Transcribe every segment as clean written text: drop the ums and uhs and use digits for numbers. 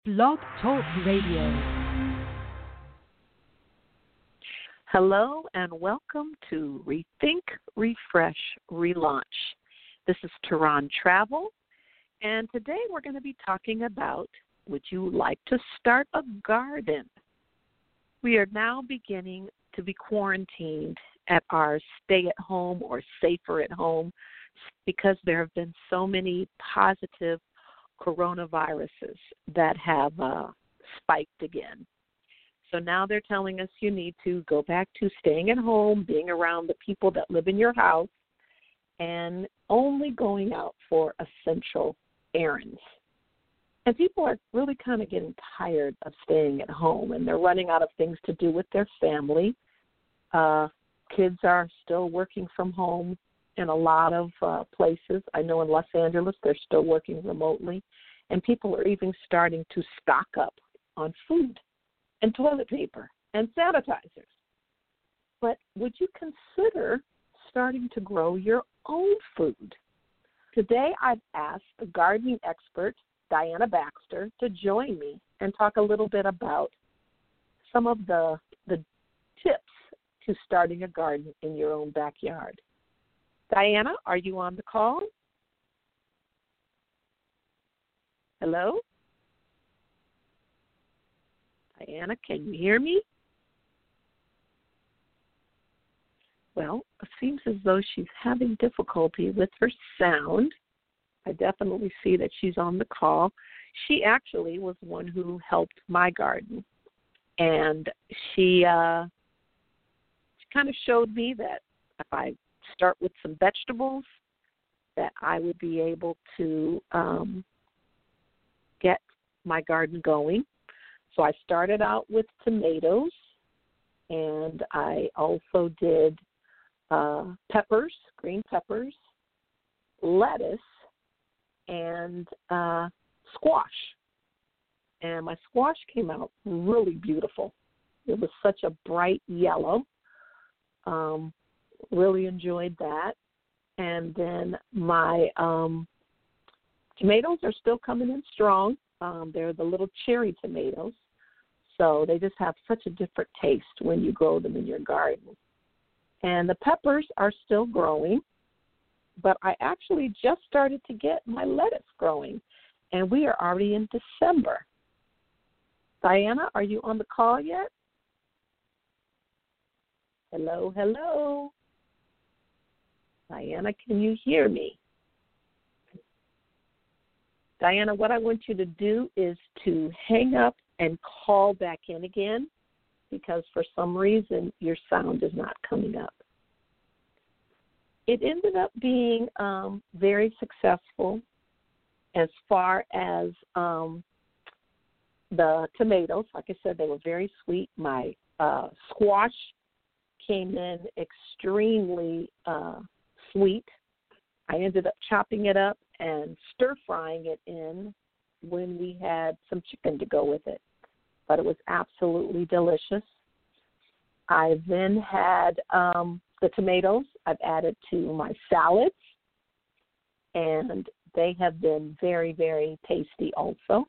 Blog Talk Radio. Hello and welcome to Rethink, Refresh, Relaunch. This is Tehran Travel, and today we're going to be talking about, would you like to start a garden? We are now beginning to be quarantined at our stay-at-home or safer-at-home because there have been so many positive coronaviruses that have spiked again. So now they're telling us you need to go back to staying at home, being around the people that live in your house, and only going out for essential errands. And people are really kind of getting tired of staying at home, and they're running out of things to do with their family. Kids are still working from home in a lot of places. I know in Los Angeles they're still working remotely, and people are even starting to stock up on food and toilet paper and sanitizers. But would you consider starting to grow your own food? Today I've asked a gardening expert, Diana Baxter, to join me and talk a little bit about some of the tips to starting a garden in your own backyard. Diana, are you on the call? Hello? Diana, can you hear me? Well, it seems as though she's having difficulty with her sound. I definitely see that she's on the call. She actually was one who helped my garden, and she kind of showed me that if I start with some vegetables, that I would be able to get my garden going. So I started out with tomatoes, and I also did peppers, green peppers, lettuce, and squash. And my squash came out really beautiful. It was such a bright yellow. Really enjoyed that. And then my tomatoes are still coming in strong. They're the little cherry tomatoes. So they just have such a different taste when you grow them in your garden. And the peppers are still growing, but I actually just started to get my lettuce growing, and we are already in December. Diana, are you on the call yet? Hello, hello. Diana, can you hear me? Diana, what I want you to do is to hang up and call back in again, because for some reason your sound is not coming up. It ended up being very successful as far as the tomatoes. Like I said, they were very sweet. My squash came in extremely sweet. I ended up chopping it up and stir-frying it in when we had some chicken to go with it. But it was absolutely delicious. I then had the tomatoes I've added to my salads, and they have been very, very tasty also.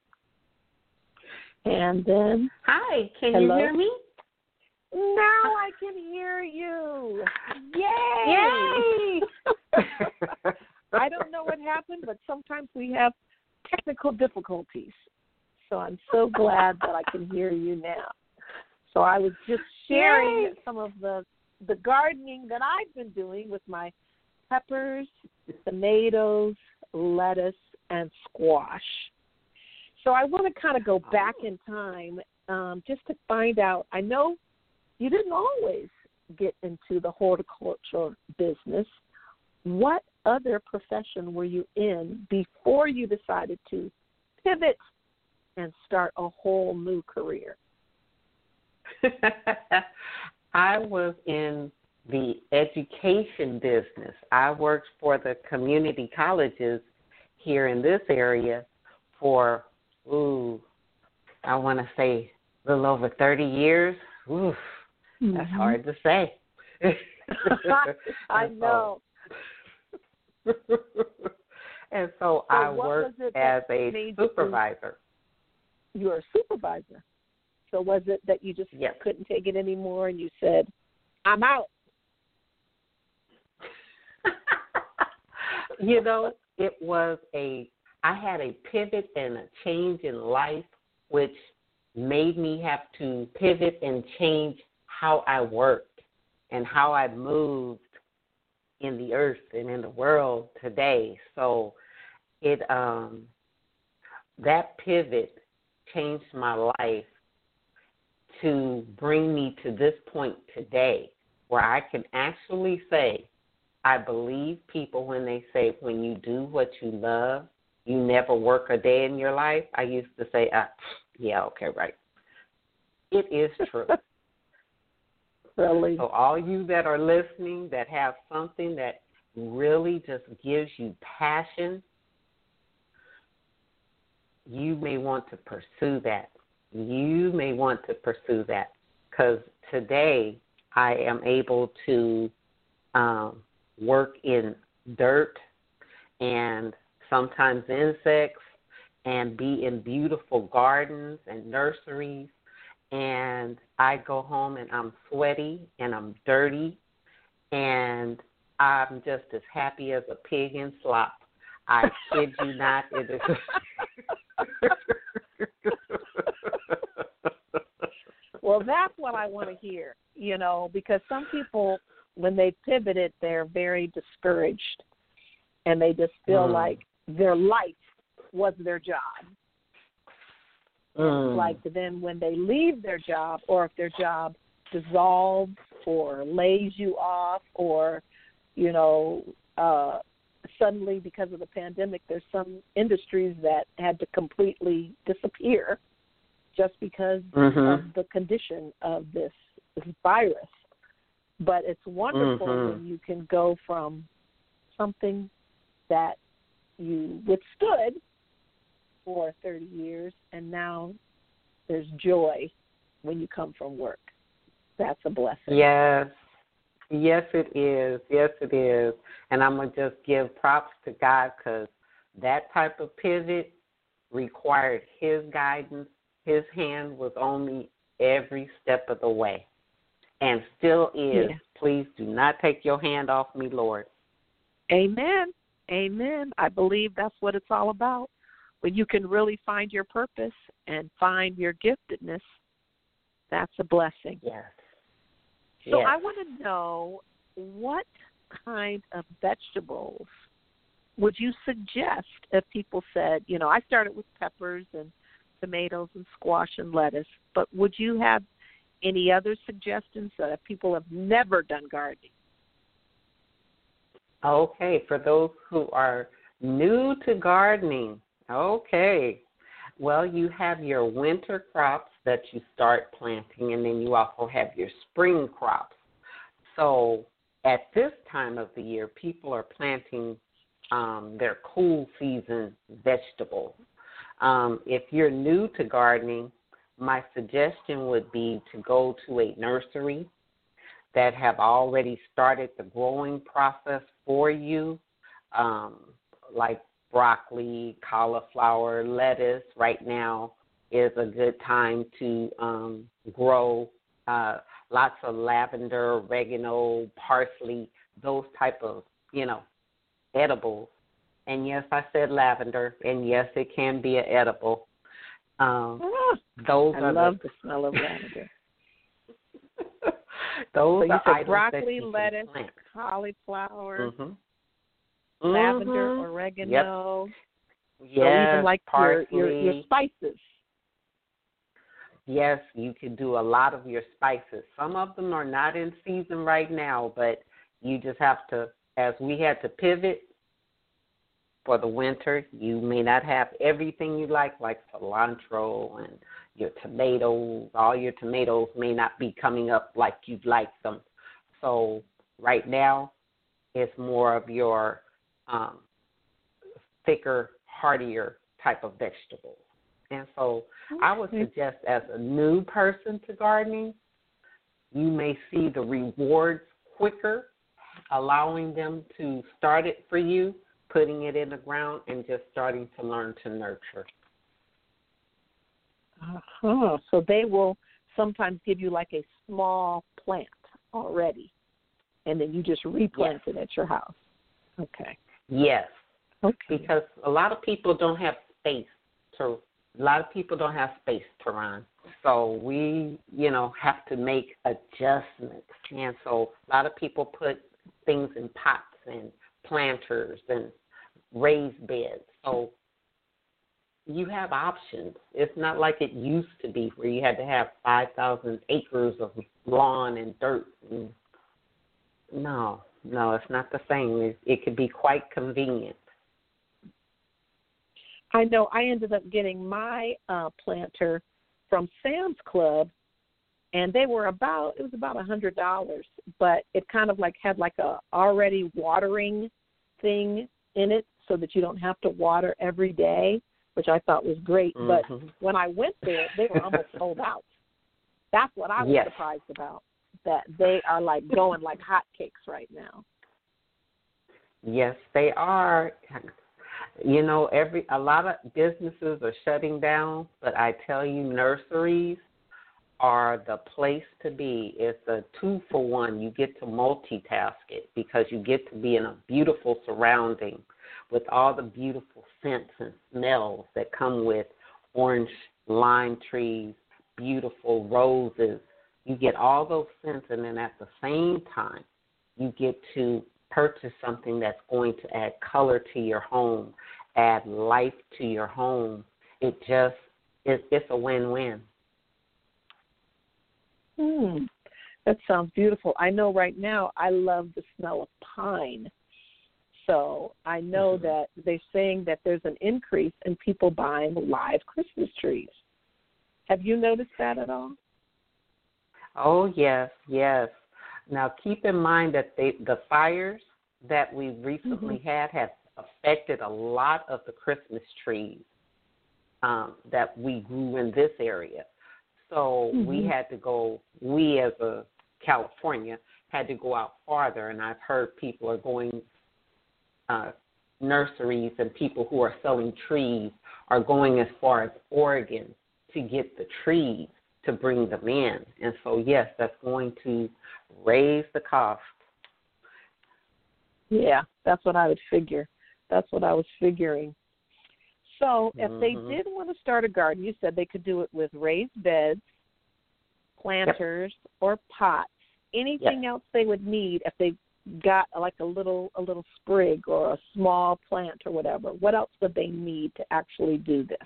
And then... Hi, can hello? you hear me? Now I can hear you. Yay! Yay! I don't know what happened, but sometimes we have technical difficulties. So I'm so glad that I can hear you now. So I was just sharing Yay! some of the gardening that I've been doing with my peppers, tomatoes, lettuce, and squash. So I want to kind of go back in time just to find out. I know you didn't always get into the horticulture business. What other profession were you in before you decided to pivot and start a whole new career? I was in the education business. I worked for the community colleges here in this area for, I want to say a little over 30 years. That's hard to say. I know. And so I worked as a supervisor. you were a supervisor. So was it that you just Yes. couldn't take it anymore and you said, I'm out? I had a pivot and a change in life, which made me have to pivot and change how I worked and how I moved in the earth and in the world today. So that pivot changed my life to bring me to this point today where I can actually say, I believe people when they say, when you do what you love, you never work a day in your life. I used to say, yeah, okay, right. It is true. Really? So all you that are listening that have something that really just gives you passion, you may want to pursue that. You may want to pursue that because today I am able to work in dirt and sometimes insects and be in beautiful gardens and nurseries. And I go home and I'm sweaty and I'm dirty and I'm just as happy as a pig in slop. I kid you not. It is. Well, that's what I want to hear, because some people, when they pivoted, they're very discouraged and they just feel like their life was their job. It's like then when they leave their job, or if their job dissolves or lays you off, or, suddenly because of the pandemic, there's some industries that had to completely disappear just because of the condition of this virus. But it's wonderful when you can go from something that you withstood for 30 years, and now there's joy when you come from work. That's a blessing. Yes. Yes, it is. Yes, it is. And I'm going to just give props to God because that type of pivot required His guidance. His hand was on me every step of the way and still is. Yeah. Please do not take your hand off me, Lord. Amen. Amen. I believe that's what it's all about. When you can really find your purpose and find your giftedness, that's a blessing. Yes. So I want to know, what kind of vegetables would you suggest if people said, I started with peppers and tomatoes and squash and lettuce, but would you have any other suggestions that if people have never done gardening? Okay, for those who are new to gardening, okay. Well, you have your winter crops that you start planting, and then you also have your spring crops. So at this time of the year, people are planting their cool season vegetables. If you're new to gardening, my suggestion would be to go to a nursery that have already started the growing process for you, like broccoli, cauliflower, lettuce. Right now is a good time to grow lots of lavender, oregano, parsley, those type of, edibles. And yes, I said lavender, and yes, it can be an edible. I love the smell of lavender. Those so you are said broccoli, lettuce, cauliflower, lavender, oregano. Yes, so even like parsley. Your spices. Yes, you can do a lot of your spices. Some of them are not in season right now, but you just have to, as we had to pivot for the winter, you may not have everything you like cilantro and your tomatoes. All your tomatoes may not be coming up like you'd like them. So right now, it's more of your thicker, heartier type of vegetables. And so I would suggest, as a new person to gardening, you may see the rewards quicker, allowing them to start it for you, putting it in the ground, and just starting to learn to nurture. Uh-huh. So they will sometimes give you like a small plant already, and then you just replant it at your house. Okay. Yes. Okay. Because a lot of people don't have space, Teron. So we, have to make adjustments. And so a lot of people put things in pots and planters and raised beds. So you have options. It's not like it used to be where you had to have 5,000 acres of lawn and dirt. No, it's not the same. It could be quite convenient. I know I ended up getting my planter from Sam's Club, and it was about $100, but it kind of like had like a already watering thing in it so that you don't have to water every day, which I thought was great. Mm-hmm. But when I went there, they were almost sold out. That's what I was surprised about, that they are like going like hotcakes right now. Yes, they are. A lot of businesses are shutting down, but I tell you, nurseries are the place to be. It's a 2-for-1. You get to multitask it because you get to be in a beautiful surrounding with all the beautiful scents and smells that come with orange lime trees, beautiful roses. You get all those scents, and then at the same time, you get to purchase something that's going to add color to your home, add life to your home. It's a win-win. That sounds beautiful. I know right now I love the smell of pine. So I know that they're saying that there's an increase in people buying live Christmas trees. Have you noticed that at all? Oh, yes. Now, keep in mind that the fires that we recently had have affected a lot of the Christmas trees that we grew in this area. So we as a California, had to go out farther, and I've heard people are going, nurseries and people who are selling trees are going as far as Oregon to get the trees to bring them in. And so, yes, that's going to raise the cost. Yeah, that's what I would figure. That's what I was figuring. So if they did want to start a garden, you said they could do it with raised beds, planters, or pots. Anything else they would need if they got like a little sprig or a small plant or whatever? What else would they need to actually do this?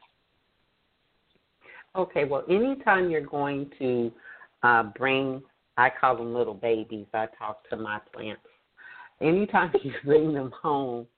Okay, well, anytime you're going to bring, I call them little babies. I talk to my plants. Anytime you bring them home,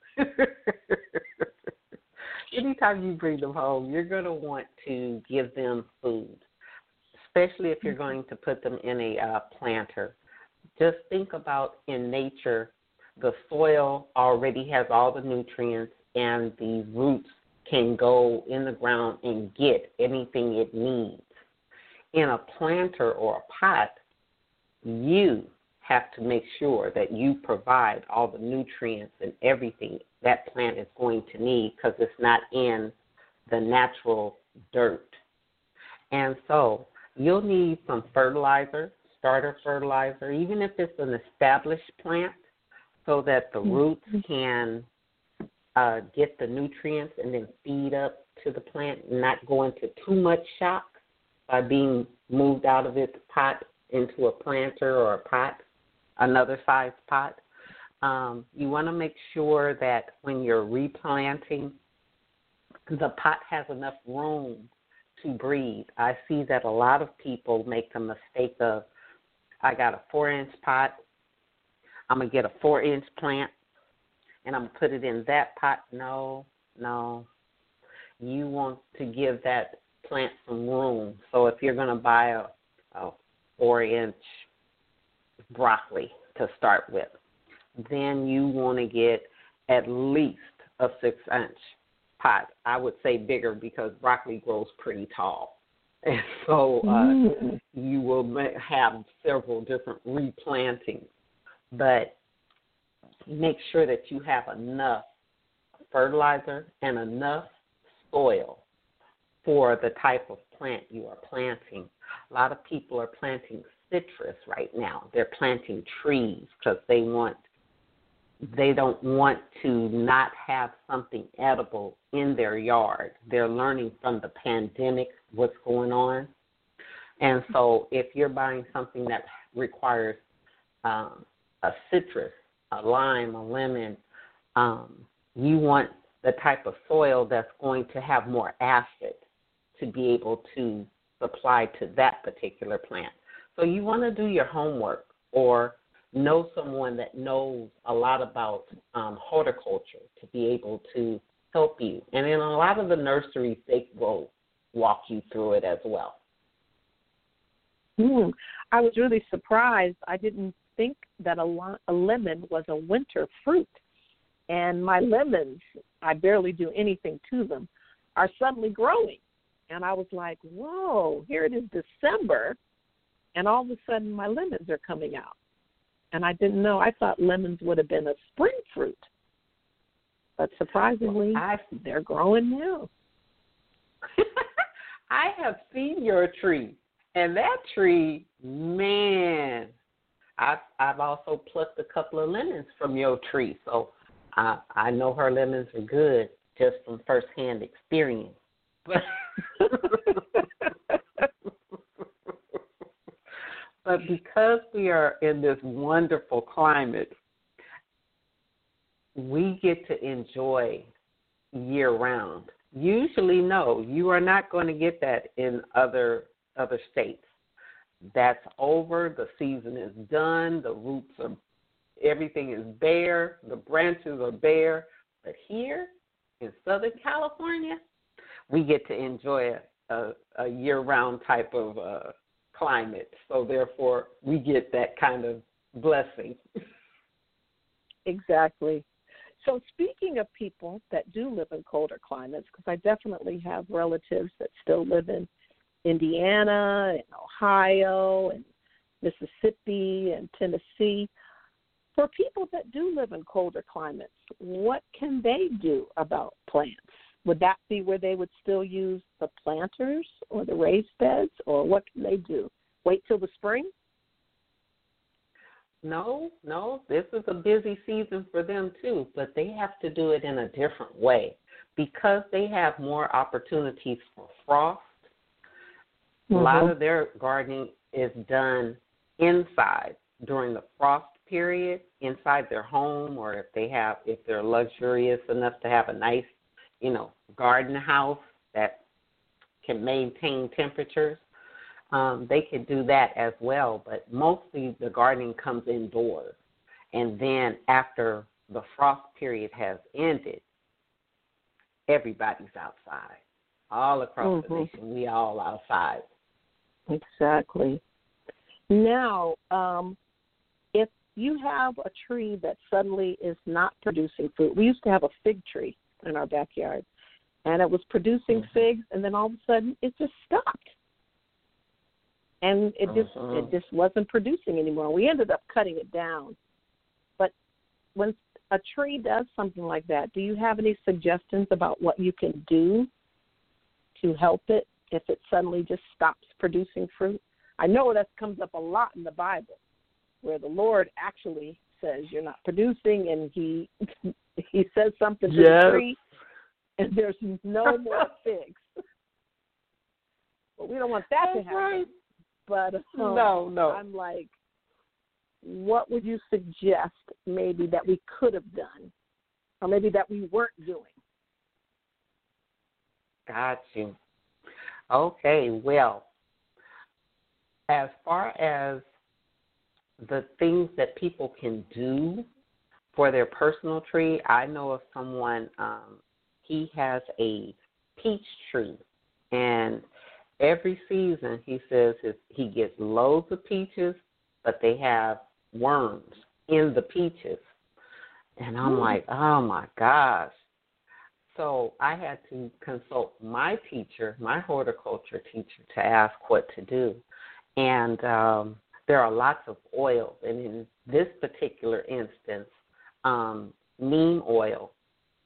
you're going to want to give them food, especially if you're going to put them in a planter. Just think about in nature, the soil already has all the nutrients, and the roots can go in the ground and get anything it needs. In a planter or a pot, you have to make sure that you provide all the nutrients and everything that plant is going to need, because it's not in the natural dirt. And so you'll need some fertilizer, starter fertilizer, even if it's an established plant, so that the roots can get the nutrients and then feed up to the plant and not go into too much shock by being moved out of its pot into a planter or a pot, another size pot. You want to make sure that when you're replanting, the pot has enough room to breathe. I see that a lot of people make the mistake of, I got a 4-inch pot, I'm going to get a 4-inch plant, and I'm going to put it in that pot. No. You want to give that plant some room. So if you're going to buy a 4-inch broccoli to start with, then you want to get at least a 6-inch pot. I would say bigger because broccoli grows pretty tall. And so you will have several different replantings. But make sure that you have enough fertilizer and enough soil for the type of plant you are planting. A lot of people are planting citrus right now. They're planting trees because they don't want to not have something edible in their yard. They're learning from the pandemic what's going on. And so if you're buying something that requires a citrus, a lime, a lemon, you want the type of soil that's going to have more acid to be able to supply to that particular plant. So you want to do your homework or know someone that knows a lot about horticulture to be able to help you. And in a lot of the nurseries, they will walk you through it as well. I was really surprised. I didn't think that a lemon was a winter fruit. And my lemons, I barely do anything to them, are suddenly growing. And I was like, whoa, here it is December, and all of a sudden my lemons are coming out. And I didn't know. I thought lemons would have been a spring fruit. But surprisingly, they're growing now. I have seen your tree. And that tree, man, I've also plucked a couple of lemons from your tree. So I know her lemons are good just from firsthand experience. But because we are in this wonderful climate, we get to enjoy year-round. Usually, no, you are not going to get that in other states. That's over. The season is done. The roots are, everything is bare. The branches are bare. But here in Southern California, we get to enjoy a year-round type of climate. So therefore, we get that kind of blessing. Exactly. So speaking of people that do live in colder climates, because I definitely have relatives that still live in Indiana and Ohio and Mississippi and Tennessee. For people that do live in colder climates, what can they do about plants? Would that be where they would still use the planters or the raised beds, or what can they do? Wait till the spring? No, this is a busy season for them too, but they have to do it in a different way because they have more opportunities for frost. A lot of their gardening is done inside during the frost period, inside their home, or if they're luxurious enough to have a nice, garden house that can maintain temperatures. They could do that as well, but mostly the gardening comes indoors. And then after the frost period has ended, everybody's outside. All across the nation, we all outside. Exactly. Now, if you have a tree that suddenly is not producing fruit, we used to have a fig tree in our backyard, and it was producing figs, and then all of a sudden it just stopped. And it just wasn't producing anymore. We ended up cutting it down. But when a tree does something like that, do you have any suggestions about what you can do to help it if it suddenly just stops producing fruit? I know that comes up a lot in the Bible, where the Lord actually says you're not producing, and he says something to the tree, and there's no more figs. But we don't want that to happen. Right. But no. I'm like, what would you suggest maybe that we could have done, or maybe that we weren't doing? Got you. Okay, well, as far as the things that people can do for their personal tree, I know of someone, he has a peach tree, and every season he says he gets loads of peaches, but they have worms in the peaches. And I'm like, oh, my gosh. So I had to consult my teacher, my horticulture teacher, to ask what to do. And there are lots of oils. And in this particular instance, neem oil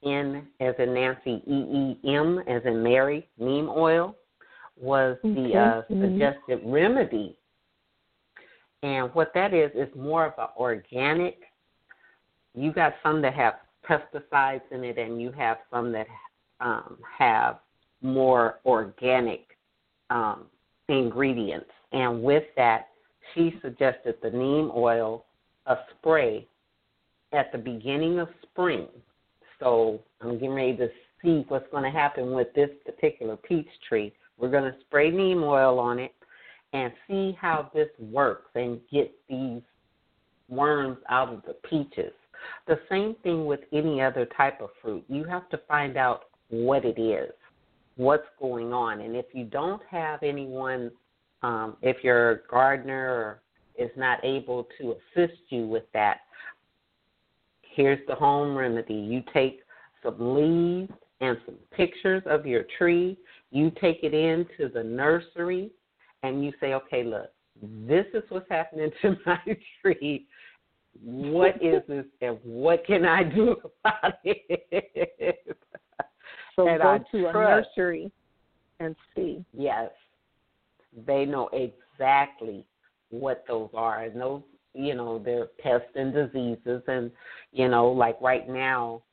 N as in Nancy, EEM as in Mary, neem oil, was the suggested remedy. And what that is more of an organic. You got some that have pesticides in it, and you have some that have more organic ingredients. And with that, she suggested the neem oil, a spray at the beginning of spring. So I'm getting ready to see what's going to happen with this particular peach tree. We're going to spray neem oil on it and see how this works and get these worms out of the peaches. The same thing with any other type of fruit. You have to find out what it is, what's going on. And if you don't have anyone, if your gardener is not able to assist you with that, here's the home remedy. You take some leaves and some pictures of your tree. You take it into the nursery and you say, okay, look, this is what's happening to my tree. What is this and what can I do about it? So and go to a nursery and see. Yes. They know exactly what those are. And those, they're pests and diseases. And, like right now,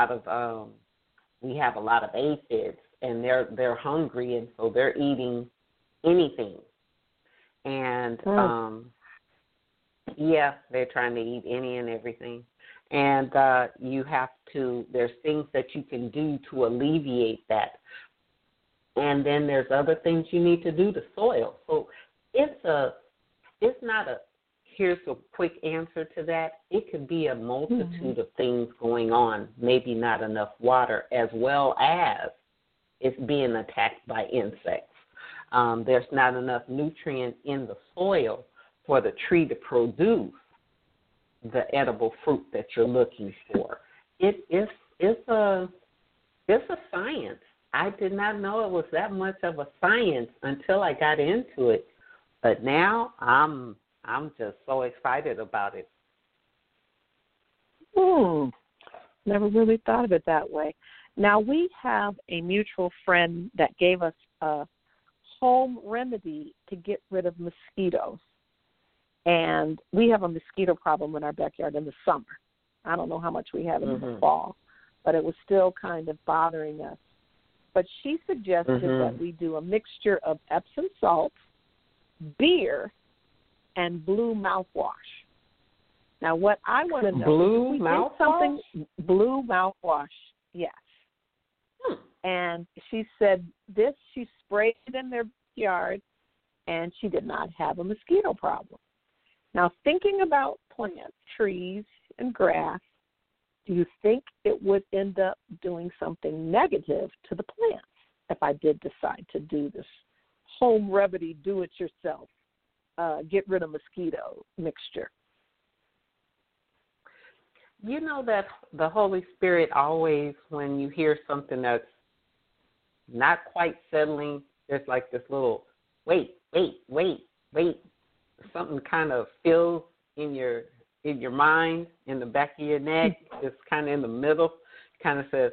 we have a lot of aphids, and they're hungry, and so they're eating anything. And, they're trying to eat any and everything. And there's things that you can do to alleviate that. And then there's other things you need to do to soil. So it's not here's a quick answer to that. It could be a multitude of things going on, maybe not enough water, as well as it's being attacked by insects. There's not enough nutrient in the soil for the tree to produce the edible fruit that you're looking for. It's a science. I did not know it was that much of a science until I got into it. But now I'm just so excited about it. Never really thought of it that way. Now, we have a mutual friend that gave us a home remedy to get rid of mosquitoes. And we have a mosquito problem in our backyard in the summer. I don't know how much we have in the fall, but it was still kind of bothering us. But she suggested that we do a mixture of Epsom salt, beer, and blue mouthwash. Now, what I want to know blue is mouthwash? Blue mouthwash, yes. And she said she sprayed it in their yard, and she did not have a mosquito problem. Now, thinking about plants, trees, and grass, do you think it would end up doing something negative to the plants if I did decide to do this home remedy, do-it-yourself, get rid of mosquito mixture? You know that the Holy Spirit always, when you hear something that's not quite settling, there's like this little wait. Something kind of fills in your mind, in the back of your neck. It's kind of in the middle. Kind of says,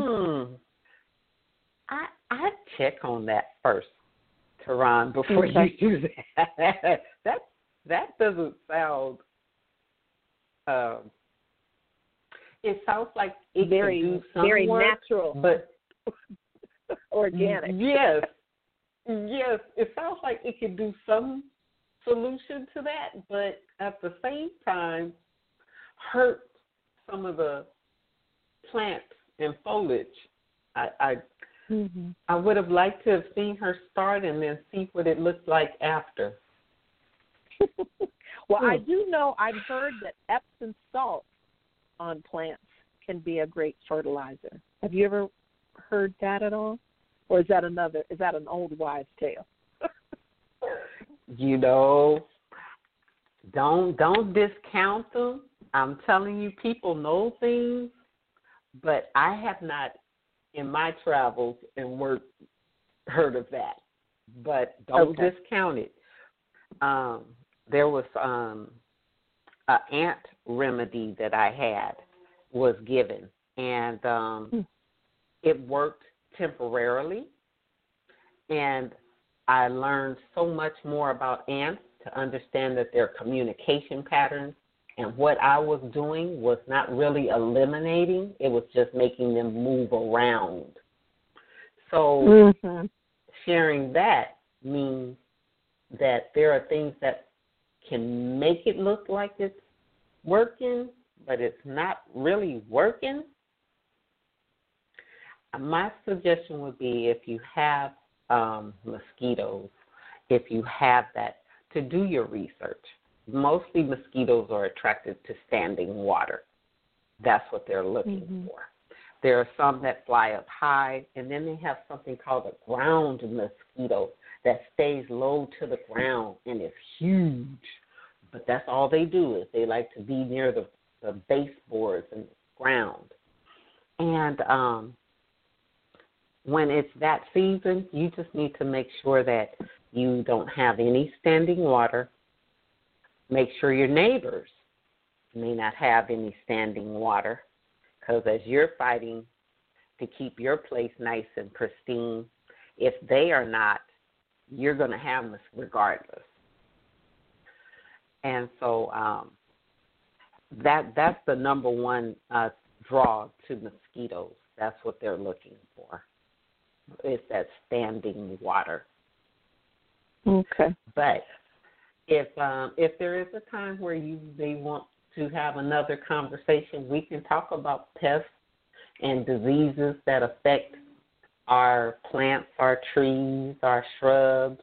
I check on that first, Teron, before you do that. That doesn't sound. It sounds like it very, can do some very work, natural, but organic. Yes, it sounds like it could do some solution to that, but at the same time hurt some of the plants and foliage. I would have liked to have seen her start and then see what it looked like after. Well, I do know, I've heard that Epsom salt on plants can be a great fertilizer. Have you ever heard that at all? Or is that an old wives' tale? Don't discount them. I'm telling you, people know things, but I have not, in my travels and work, heard of that. But don't discount it. There was an ant remedy that I had was given, and it worked temporarily. And I learned so much more about ants to understand that their communication patterns, and what I was doing was not really eliminating, it was just making them move around. So sharing that means that there are things that can make it look like it's working, but it's not really working. My suggestion would be, if you have mosquitoes, if you have that, to do your research. Mostly mosquitoes are attracted to standing water. That's what they're looking for. There are some that fly up high, and then they have something called a ground mosquito that stays low to the ground and is huge. But that's all they do, is they like to be near the baseboards and the ground. And when it's that season, you just need to make sure that you don't have any standing water. Make sure your neighbors may not have any standing water, because as you're fighting to keep your place nice and pristine, if they are not, you're going to have this regardless. And so that's the number one draw to mosquitoes. That's what they're looking for. It's that standing water. Okay. But if there is a time where you may want to have another conversation, we can talk about pests and diseases that affect our plants, our trees, our shrubs,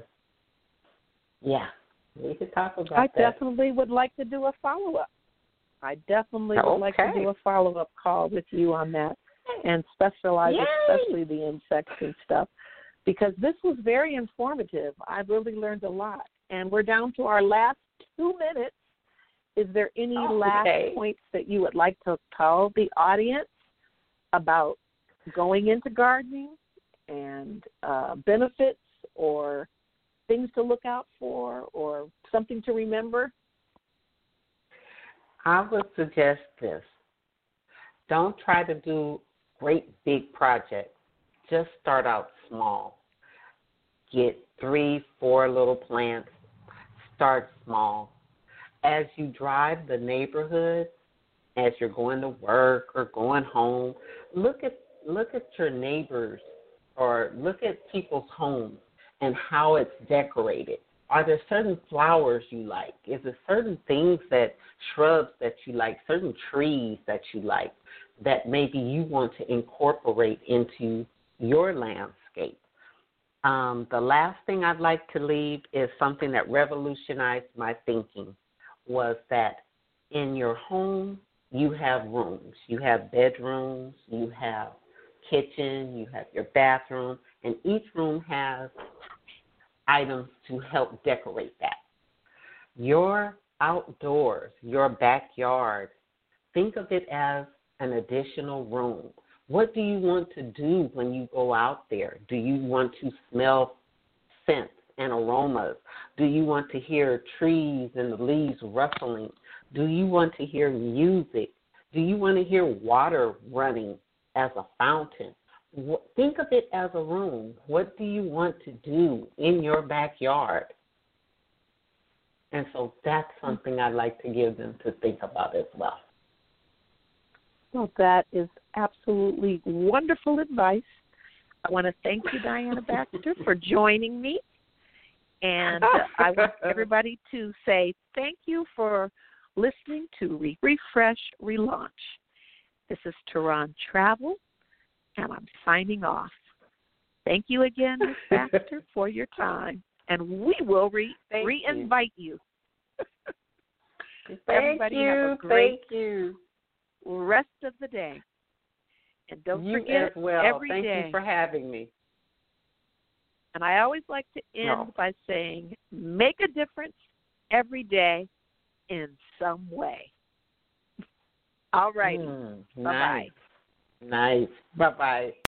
we could talk about that. I definitely would like to do a follow-up. I definitely would like to do a follow-up call with you on that, and specialize, especially the insects and stuff, because this was very informative. I really learned a lot. And we're down to our last 2 minutes. Is there any last points that you would like to tell the audience about going into gardening and benefits, or things to look out for, or something to remember? I would suggest this. Don't try to do great big projects. Just start out small. Get 3-4 little plants. Start small. As you drive the neighborhood, as you're going to work or going home, look at your neighbors, or look at people's homes and how it's decorated. Are there certain flowers you like? Is there certain things, shrubs that you like, certain trees that you like, that maybe you want to incorporate into your landscape? The last thing I'd like to leave is something that revolutionized my thinking, was that in your home you have rooms. You have bedrooms, you have kitchen, you have your bathroom, and each room has items to help decorate that. Your outdoors, your backyard, think of it as an additional room. What do you want to do when you go out there? Do you want to smell scents and aromas? Do you want to hear trees and the leaves rustling? Do you want to hear music? Do you want to hear water running as a fountain? Think of it as a room. What do you want to do in your backyard? And so that's something I'd like to give them to think about as well. Well, that is absolutely wonderful advice. I want to thank you, Diana Baxter, for joining me. And I want everybody to say thank you for listening to Refresh, Relaunch. This is Tehran Travel, and I'm signing off. Thank you again, Ms. Baxter, for your time. And we will re-invite you. Everybody have a great rest of the day. And don't forget, as well. Every Thank day. you for having me. And I always like to end by saying, make a difference every day in some way. All righty. Bye-bye. Nice. Bye-bye.